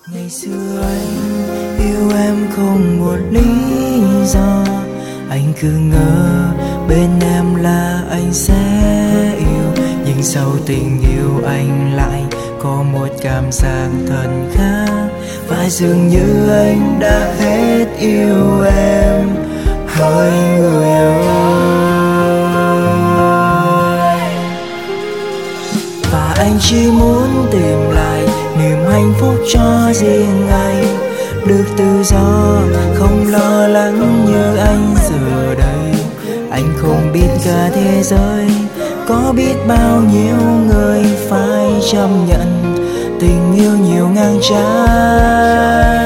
Ngày xưa anh yêu em không một lý do, anh cứ ngờ bên em là anh sẽ yêu. Nhưng sau tình yêu anh lại có một cảm giác thật khác, và dường như anh đã hết yêu em. Hỡi người ơi, và anh chỉ muốn tìm lại niềm hạnh phúc cho riêng anh, được tự do không lo lắng như anh giờ đây. Anh không biết cả thế giới có biết bao nhiêu người phải chấp nhận tình yêu nhiều ngang trái.